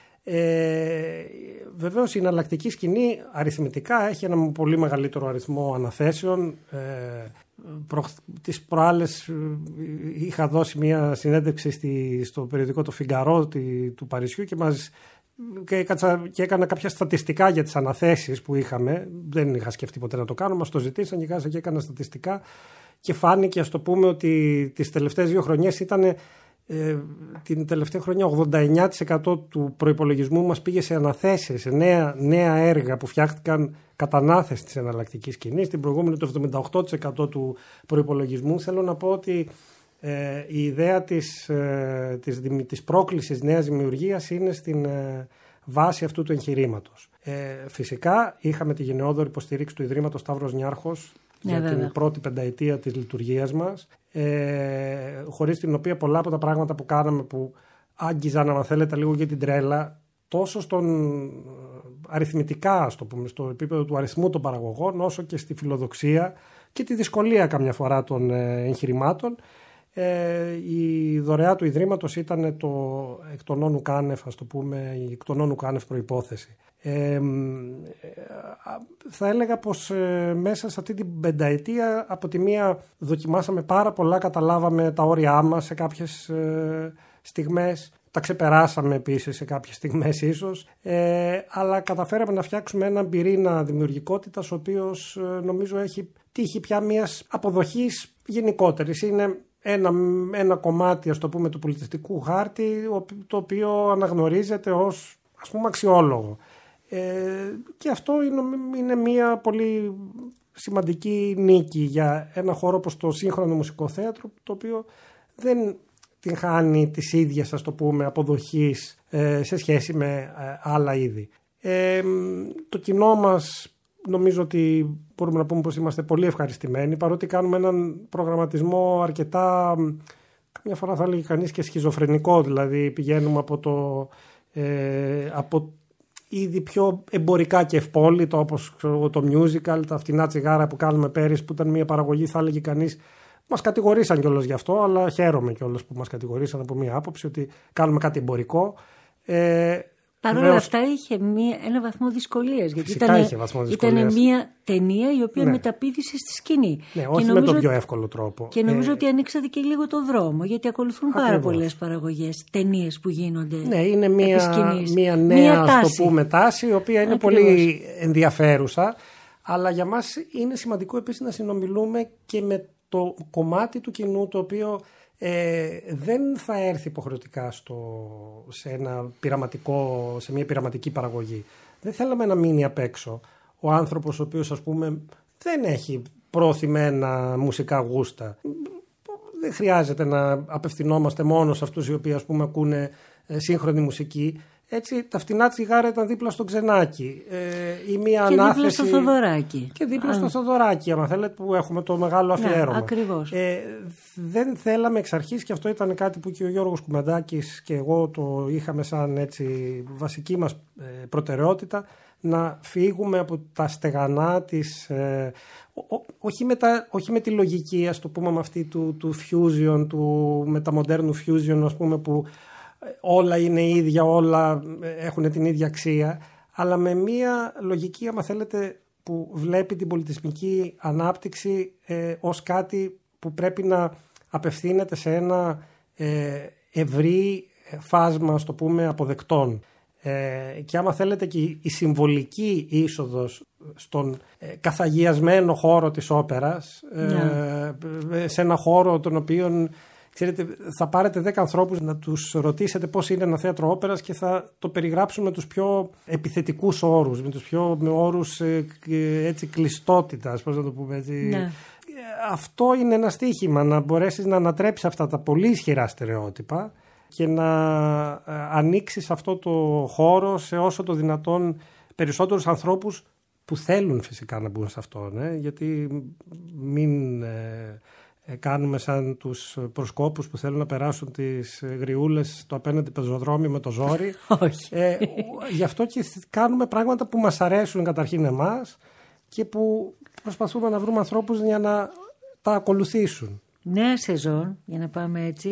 Ε, βεβαίως η εναλλακτική σκηνή αριθμητικά έχει ένα πολύ μεγαλύτερο αριθμό αναθέσεων. Ε, προ, τις προάλλες είχα δώσει μια συνέντευξη στη, στο περιοδικό το Φιγκαρό τη, του Παρισιού και, μας, και, και έκανα κάποια στατιστικά για τις αναθέσεις που είχαμε. Δεν είχα σκεφτεί ποτέ να το κάνω, μας το ζητήσαν και κάσα και έκανα στατιστικά και φάνηκε, ας το πούμε, ότι τις τελευταίες δύο χρονιές ήταν... Ε, την τελευταία χρονιά ογδόντα εννέα τοις εκατό του προϋπολογισμού μας πήγε σε αναθέσεις, σε νέα, νέα έργα που φτιάχτηκαν κατά ανάθεση της εναλλακτικής σκηνής. Την προηγούμενη το εβδομήντα οκτώ τοις εκατό του προϋπολογισμού. Θέλω να πω ότι ε, η ιδέα της, ε, της, της πρόκλησης νέας δημιουργίας είναι στην ε, βάση αυτού του εγχειρήματος. Ε, φυσικά είχαμε τη γενναιόδορη υποστήριξη του Ιδρύματος Σταύρος Νιάρχος για yeah, την βέβαια. πρώτη πενταετία της λειτουργίας μας, ε, χωρίς την οποία πολλά από τα πράγματα που κάναμε, που άγγιζαν, αν θέλετε, λίγο για την τρέλα, τόσο στον αριθμητικά, ας το πούμε, στο επίπεδο του αριθμού των παραγωγών, όσο και στη φιλοδοξία και τη δυσκολία καμιά φορά των ε, εγχειρημάτων. Ε, η δωρεά του Ιδρύματος ήταν το εκ των όνου κάνευ, ας το πούμε, η εκ των όνου κάνευ προϋπόθεση. Ε, θα έλεγα πως ε, μέσα σε αυτή την πενταετία, από τη μία δοκιμάσαμε πάρα πολλά, καταλάβαμε τα όρια μας σε κάποιες ε, στιγμές, τα ξεπεράσαμε επίσης σε κάποιες στιγμές ίσως, ε, αλλά καταφέραμε να φτιάξουμε έναν πυρήνα δημιουργικότητας, ο οποίος ε, νομίζω έχει τύχει πια μιας αποδοχής γενικότερης. Είναι ένα, ένα κομμάτι, ας το πούμε, του πολιτιστικού χάρτη, το οποίο αναγνωρίζεται ως, ας πούμε, αξιόλογο. Ε, και αυτό είναι, είναι μια πολύ σημαντική νίκη για ένα χώρο όπως το σύγχρονο μουσικό θέατρο, το οποίο δεν την χάνει της ίδιας, ας το πούμε, αποδοχής ε, σε σχέση με ε, άλλα είδη. Ε, το κοινό μας, νομίζω ότι μπορούμε να πούμε πως είμαστε πολύ ευχαριστημένοι, παρότι κάνουμε έναν προγραμματισμό αρκετά, καμιά φορά θα έλεγε κανείς και σχιζοφρενικό, δηλαδή πηγαίνουμε από το ε, από ήδη πιο εμπορικά και ευπόλυτο, όπως το musical, τα φτηνά τσιγάρα που κάνουμε πέρυσι, που ήταν μια παραγωγή, θα έλεγε κανείς, μας κατηγορήσαν κιόλας γι' αυτό, αλλά χαίρομαι κιόλας που μας κατηγορήσαν από μια άποψη ότι κάνουμε κάτι εμπορικό. Ε, Παρ' όλα βεβαίως, αυτά είχε μία, ένα βαθμό δυσκολίας. Γιατί φυσικά ήταν, είχε βαθμό δυσκολίας. Ήταν μια ταινία η οποία ναι. μεταπήδησε στη σκηνή. Ναι, όχι και με τον ότι, πιο εύκολο τρόπο. Και νομίζω ε, ότι ανοίξατε και λίγο το δρόμο, γιατί ακολουθούν ακριβώς. πάρα πολλές παραγωγές, ταινίες που γίνονται. Ναι, είναι μια, μια νέα μια ας το πούμε, τάση, η οποία είναι Ακριβώς. πολύ ενδιαφέρουσα. Αλλά για μας είναι σημαντικό επίσης να συνομιλούμε και με το κομμάτι του κοινού, το οποίο ε, δεν θα έρθει υποχρεωτικά στο, σε, ένα πειραματικό, σε μια πειραματική παραγωγή. Δεν θέλαμε να μείνει απ' έξω ο άνθρωπος ο οποίος, ας πούμε, δεν έχει προωθημένα μουσικά γούστα. Δεν χρειάζεται να απευθυνόμαστε μόνο σε αυτούς οι οποίοι, ας πούμε, ακούνε ε, σύγχρονη μουσική. Έτσι, τα φτηνά τσιγάρα ήταν δίπλα στο Ξενάκι. Ε, ή μια και ανάθεση... δίπλα στο Θοδωράκι. Και δίπλα Αν... στο Θοδωράκι, άμα θέλετε, που έχουμε το μεγάλο αφιέρωμα. Ναι, ακριβώς. Ε, δεν θέλαμε εξ αρχής, και αυτό ήταν κάτι που και ο Γιώργος Κουμαντάκης και εγώ το είχαμε σαν έτσι, βασική μας ε, προτεραιότητα, να φύγουμε από τα στεγανά της... Ε, ό, ό, όχι, με τα, όχι με τη λογική, ας το πούμε, με αυτή του, του fusion, του μεταμοντέρνου fusion, ας πούμε, που όλα είναι ίδια, όλα έχουν την ίδια αξία, αλλά με μια λογική, άμα θέλετε, που βλέπει την πολιτισμική ανάπτυξη ε, ως κάτι που πρέπει να απευθύνεται σε ένα ε, ευρύ φάσμα, ας το πούμε, αποδεκτών. Ε, και άμα θέλετε και η συμβολική είσοδος στον ε, καθαγιασμένο χώρο της όπερας, ε, yeah. σε ένα χώρο τον οποίον... Ξέρετε, θα πάρετε δέκα ανθρώπους να τους ρωτήσετε πώς είναι ένα θέατρο όπερας και θα το περιγράψουν με τους πιο επιθετικούς όρους, με τους πιο με όρους ε, έτσι, κλειστότητας, πώς να το πούμε έτσι. Ναι. Αυτό είναι ένα στοίχημα, να μπορέσεις να ανατρέψεις αυτά τα πολύ ισχυρά στερεότυπα και να ανοίξεις αυτό το χώρο σε όσο το δυνατόν περισσότερους ανθρώπους που θέλουν φυσικά να μπουν σε αυτό, ναι? Γιατί μην... Ε, κάνουμε σαν τους προσκόπους που θέλουν να περάσουν τις γριούλες στο απέναντι πεζοδρόμιο με το ζόρι. Όχι. Ε, γι' αυτό και κάνουμε πράγματα που μας αρέσουν καταρχήν εμάς και που προσπαθούμε να βρούμε ανθρώπους για να τα ακολουθήσουν. Νέα σεζόν, για να πάμε έτσι.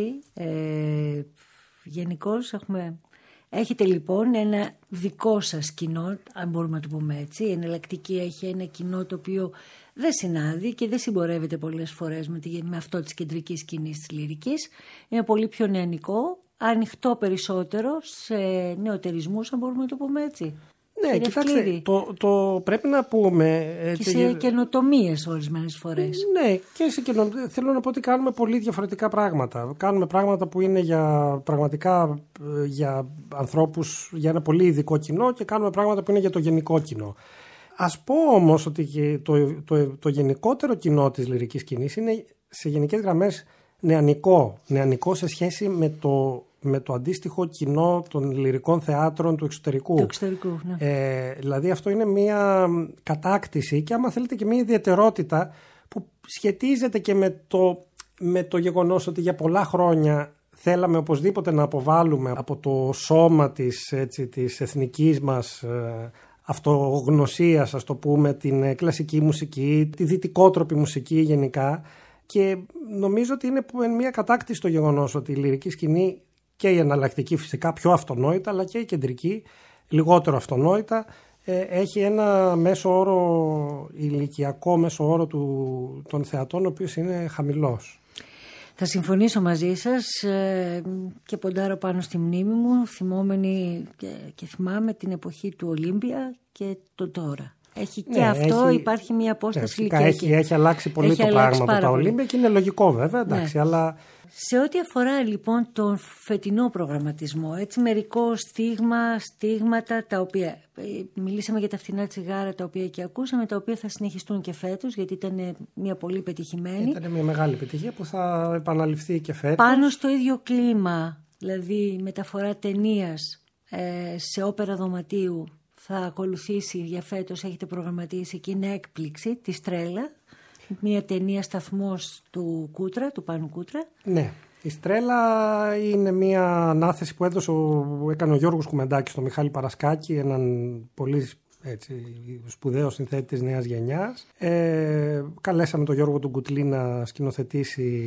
Ε, γενικώς έχουμε... Έχετε λοιπόν ένα δικό σας κοινό, αν μπορούμε να το πούμε έτσι. Η Εναλλακτική έχει ένα κοινό το οποίο δεν συνάδει και δεν συμπορεύεται πολλές φορές με, τη, με αυτό της κεντρικής σκηνής της λυρικής. Είναι πολύ πιο νεανικό, ανοιχτό περισσότερο σε νεωτερισμούς, αν μπορούμε να το πούμε έτσι. Ναι, κοιτάξτε, το, το πρέπει να πούμε... Έτσι, και σε για... καινοτομίες ορισμένες φορές. Ναι, και σε καινο... θέλω να πω ότι κάνουμε πολύ διαφορετικά πράγματα. Κάνουμε πράγματα που είναι για πραγματικά για ανθρώπους, για ένα πολύ ειδικό κοινό, και κάνουμε πράγματα που είναι για το γενικό κοινό. Ας πω όμως ότι το, το, το, το γενικότερο κοινό της λυρικής σκηνής είναι σε γενικές γραμμές νεανικό. Νεανικό σε σχέση με το... με το αντίστοιχο κοινό των λυρικών θεάτρων του εξωτερικού. Του εξωτερικού, ναι. Ε, δηλαδή αυτό είναι μια κατάκτηση και άμα θέλετε και μια ιδιαιτερότητα που σχετίζεται και με το, με το γεγονός ότι για πολλά χρόνια θέλαμε οπωσδήποτε να αποβάλουμε από το σώμα της, έτσι, της εθνικής μας ε, αυτογνωσίας, ας το πούμε, την κλασική μουσική, τη δυτικότροπη μουσική γενικά, και νομίζω ότι είναι μια κατάκτηση το γεγονός ότι η λυρική σκηνή, και η εναλλακτική φυσικά πιο αυτονόητα, αλλά και η κεντρική λιγότερο αυτονόητα, ε, έχει ένα μέσο όρο, ηλικιακό μέσο όρο του, των θεατών, ο οποίος είναι χαμηλός. Θα συμφωνήσω μαζί σας ε, και ποντάρω πάνω στη μνήμη μου, θυμόμενη και, και θυμάμαι την εποχή του Ολύμπια και το τώρα. Έχει και ναι, αυτό, έχει, υπάρχει μια απόσταση ναι, ηλικιακή. Έχει, έχει αλλάξει πολύ έχει το αλλάξει πράγμα από τα Ολύμπια και είναι λογικό βέβαια, εντάξει, ναι. αλλά... Σε ό,τι αφορά λοιπόν τον φετινό προγραμματισμό, έτσι μερικό στίγμα, στίγματα τα οποία, μιλήσαμε για τα φτηνά τσιγάρα τα οποία και ακούσαμε, τα οποία θα συνεχιστούν και φέτος, γιατί ήταν μια πολύ πετυχημένη. Ήταν μια μεγάλη επιτυχία που θα επαναληφθεί και φέτος. Πάνω στο ίδιο κλίμα, δηλαδή μεταφορά ταινίας ε, σε όπερα δωματίου, θα ακολουθήσει για φέτος, έχετε προγραμματίσει και είναι έκπληξη, τη Στρέλα. Μια ταινία σταθμός του Κούτρα, του Πάνου Κούτρα. Ναι. Η Στρέλα είναι μια ανάθεση που έδωσε, που έκανε ο Γιώργος Κουμεντάκης στο Μιχάλη Παρασκάκη, έναν πολύ έτσι, σπουδαίο συνθέτη της νέας γενιάς. Ε, καλέσαμε τον Γιώργο τον Κουτλή να σκηνοθετήσει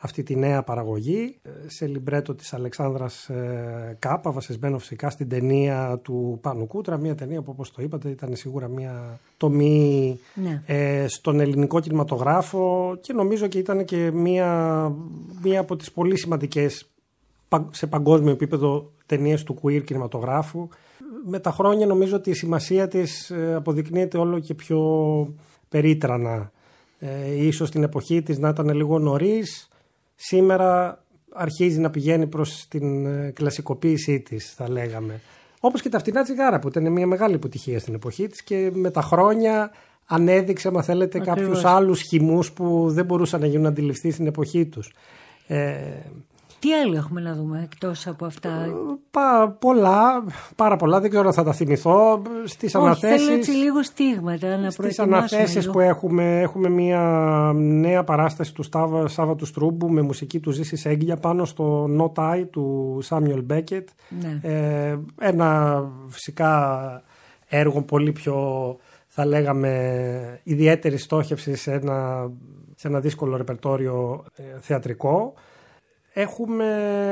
αυτή τη νέα παραγωγή σε λιμπρέτο της Αλεξάνδρας Κάπα, βασισμένο φυσικά στην ταινία του Πάνου Κούτρα, μια ταινία που όπως το είπατε ήταν σίγουρα μια τομή ναι. ε, στον ελληνικό κινηματογράφο και νομίζω και ήταν και μια, μια από τις πολύ σημαντικές σε παγκόσμιο επίπεδο ταινίες του queer κινηματογράφου. Με τα χρόνια νομίζω ότι η σημασία της αποδεικνύεται όλο και πιο περίτρανα. Ε, ίσως στην εποχή της να ήταν λίγο νωρίς. Σήμερα αρχίζει να πηγαίνει προς την κλασικοποίησή της, θα λέγαμε. Όπως και τα φτηνά τσιγάρα που ήταν μια μεγάλη επιτυχία στην εποχή της και με τα χρόνια ανέδειξε, μα θέλετε, κάποιους άλλους χυμούς που δεν μπορούσαν να γίνουν αντιληφθείς στην εποχή τους. Ε, Τι άλλο έχουμε να δούμε εκτός από αυτά? Πα, πολλά, πάρα πολλά, δεν ξέρω αν θα τα θυμηθώ. Στις Όχι, αναθέσεις, θέλω έτσι λίγο στίγματα να στις αναθέσεις που έχουμε, έχουμε μια νέα παράσταση του Στάβα, Σάββατου Στρούμπου με μουσική του Ζήση Σέγγια πάνω στο No Tie του Σάμιουελ Μπέκετ. Ναι. Ε, ένα φυσικά έργο πολύ πιο, θα λέγαμε, ιδιαίτερη στόχευση σε ένα, σε ένα δύσκολο ρεπερτόριο ε, θεατρικό. Έχουμε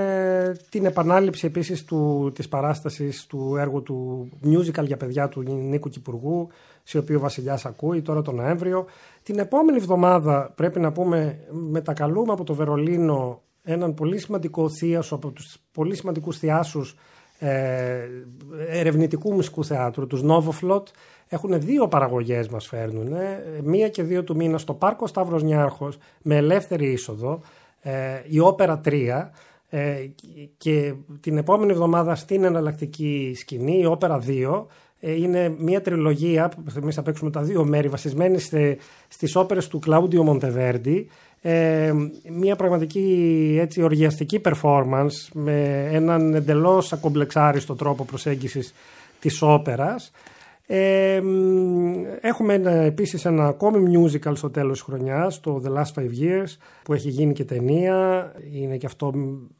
την επανάληψη επίσης του, της παράστασης του έργου του musical για παιδιά του Νίκου Κυπουργού, σε οποίο ο Βασιλιάς ακούει τώρα τον Νοέμβριο. Την επόμενη εβδομάδα πρέπει να πούμε μετακαλούμε από το Βερολίνο έναν πολύ σημαντικό θίασο, από τους πολύ σημαντικούς θιάσους ε, ερευνητικού μουσικού θεάτρου, τους Novoflot. Έχουν δύο παραγωγές μας φέρνουν, ε, μία και δύο του μήνα στο Πάρκο Σταύρος Νιάρχος με ελεύθερη είσοδο. Ε, η Όπερα τρία ε, και την επόμενη εβδομάδα στην εναλλακτική σκηνή η Όπερα δύο ε, είναι μια τριλογία που εμείς θα παίξουμε τα δύο μέρη βασισμένη σε, στις όπερες του Κλάουντιο Μοντεβέρντι, ε, μια πραγματική έτσι οργιαστική performance με έναν εντελώς ακομπλεξάριστο τρόπο προσέγγισης της όπερας. Ε, έχουμε ένα, επίσης ένα ακόμη musical στο τέλος της χρονιάς, το The Last Five Years, που έχει γίνει και ταινία. Είναι και αυτό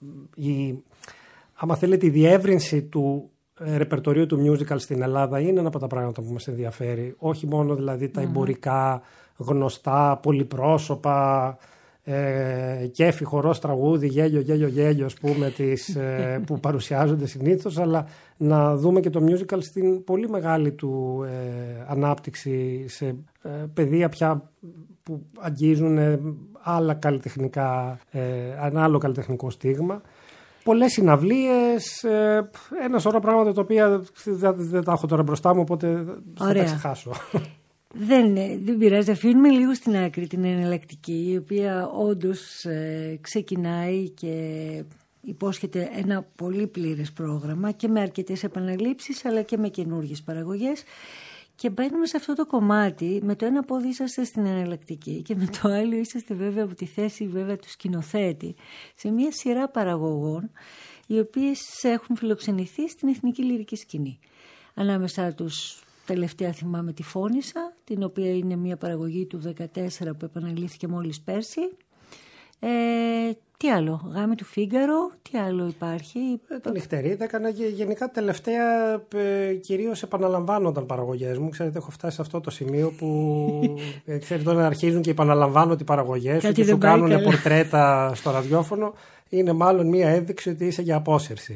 η, άμα θέλετε, η διεύρυνση του ε, ρεπερτορίου του musical στην Ελλάδα είναι ένα από τα πράγματα που μας ενδιαφέρει. Όχι μόνο δηλαδή τα εμπορικά, γνωστά, πολυπρόσωπα, ε, κέφι, χορός, τραγούδι, γέλιο, γέλιο, γέλιο, ας πούμε, τις, ε, που παρουσιάζονται συνήθως, αλλά να δούμε και το musical στην πολύ μεγάλη του ε, ανάπτυξη σε ε, παιδεία πια που αγγίζουν ε, άλλα καλλιτεχνικά, ε, ένα άλλο καλλιτεχνικό στίγμα. Πολλές συναυλίες, ε, ένα σωρό πράγματα τα οποία δεν, δεν τα έχω τώρα μπροστά μου, οπότε θα Ωραία. τα ξεχάσω. Δεν, δεν πειράζει, αφήνουμε λίγο στην άκρη την εναλλακτική, η οποία όντως ε, ξεκινάει και υπόσχεται ένα πολύ πλήρες πρόγραμμα και με αρκετές επαναλήψεις αλλά και με καινούργιες παραγωγές. Και μπαίνουμε σε αυτό το κομμάτι, με το ένα πόδι είσαστε στην εναλλακτική και με το άλλο είσαστε βέβαια από τη θέση βέβαια του σκηνοθέτη σε μια σειρά παραγωγών οι οποίες έχουν φιλοξενηθεί στην εθνική λυρική σκηνή. Ανάμεσα τους τελευταία θυμάμαι τη Φώνησα, την οποία είναι μια παραγωγή του δεκατέσσερα που επαναλήφθηκε μόλις πέρσι. Ε, τι άλλο, Γάμη του Φίγκαρο, τι άλλο υπάρχει? Το Νυχτερίδα έκανα και γενικά τελευταία ε, κυρίως επαναλαμβάνονταν παραγωγές μου. Ξέρετε, έχω φτάσει σε αυτό το σημείο που ε, ξέρετε, όταν αρχίζουν και επαναλαμβάνονται οι παραγωγές σου και σου κάνουν πορτρέτα στο ραδιόφωνο, είναι μάλλον μια ένδειξη ότι είσαι για απόσυρση.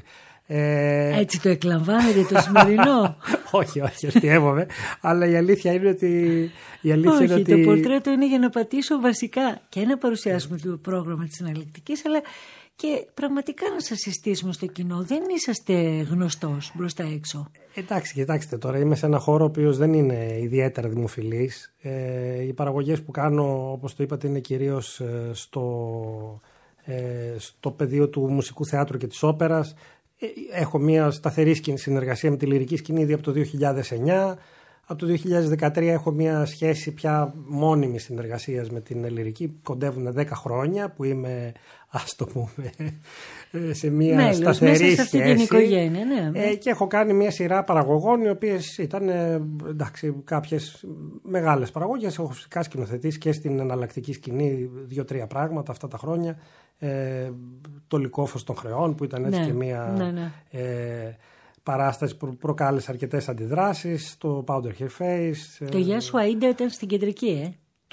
Ε... Έτσι το εκλαμβάνετε το σημερινό? όχι, όχι, αστειεύομαι. Αλλά η αλήθεια είναι ότι. Η αλήθεια όχι, είναι ότι... το πορτρέτο είναι για να πατήσω βασικά και να παρουσιάσουμε το πρόγραμμα της εναλλακτικής, αλλά και πραγματικά να σας συστήσουμε στο κοινό. Δεν είσαστε γνωστός μπροστά έξω. Εντάξει, κοιτάξτε τώρα, είμαι σε ένα χώρο ο οποίος δεν είναι ιδιαίτερα δημοφιλής. Ε, οι παραγωγές που κάνω, όπως το είπατε, είναι κυρίως ε, στο, ε, στο πεδίο του μουσικού θεάτρου και της όπερας. Έχω μια σταθερή συνεργασία με τη λυρική σκηνή ήδη από το δύο χιλιάδες εννιά. Από το δύο χιλιάδες δεκατρία έχω μια σχέση πια μόνιμη συνεργασίας με την λυρική. Κοντεύουν δέκα χρόνια που είμαι, ας το πούμε, σε μια Μέλος, σταθερή μέσα σε αυτή σχέση. Την οικογένεια, ναι. Ε, και έχω κάνει μια σειρά παραγωγών οι οποίες ήταν εντάξει, κάποιες μεγάλες παραγωγές. Έχω φυσικά σκηνοθετήσει και στην εναλλακτική σκηνή δύο-τρία πράγματα αυτά τα χρόνια. Ε, το Λυκόφως των Χρεών που ήταν έτσι ναι, και μια ναι, ναι. Ε, παράσταση που προκάλεσε αρκετές αντιδράσεις, το Powder Hair Face. Το Γεια σου Αΐντα ήταν στην κεντρική, ε.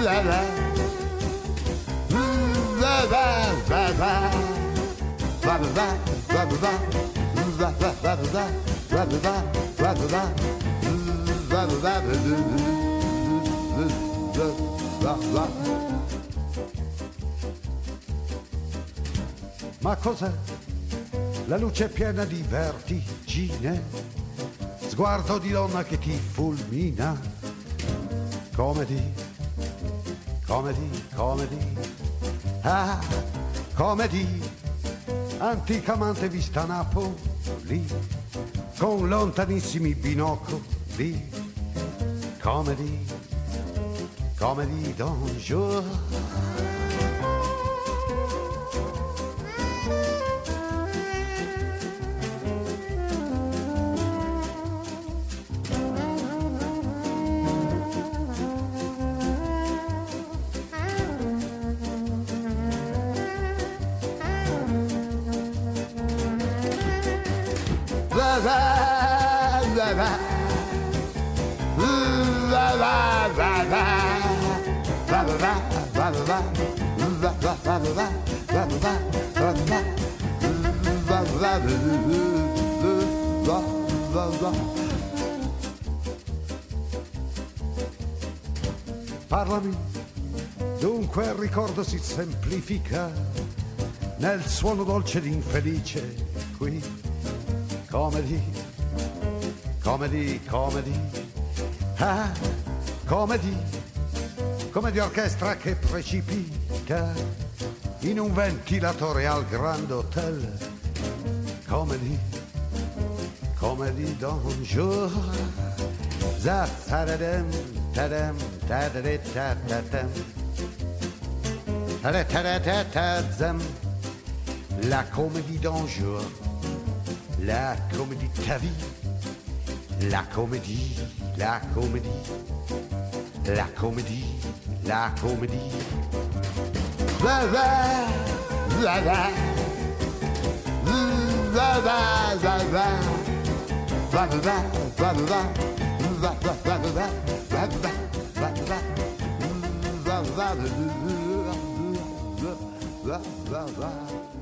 va va va va va va va va va va va va va va va va va va. Ma cos'è? La luce è piena di vertigine, sguardo di donna che ti fulmina. Comedy, comedy, comedy, ah, comedy, anticamente vista a Napoli, con lontanissimi binocoli. Comedy, comedy d'un jour. Parlami, dunque il ricordo si semplifica nel suono dolce ed infelice qui. Comedy, comedy, comedy, ah, comedy, come di orchestra che precipita in un ventilatore al Grand Hotel. Comedy, comedy d'un jour. Za tadadem, tadam, tadadetatatam, tadatatatazam. La comédie d'un jour, la comédie de ta vie, la comédie, la comédie, la comédie, la comédie. Va va, va va, va va, va va, va va, va va, va va, va va, va va, va va, va va, va va.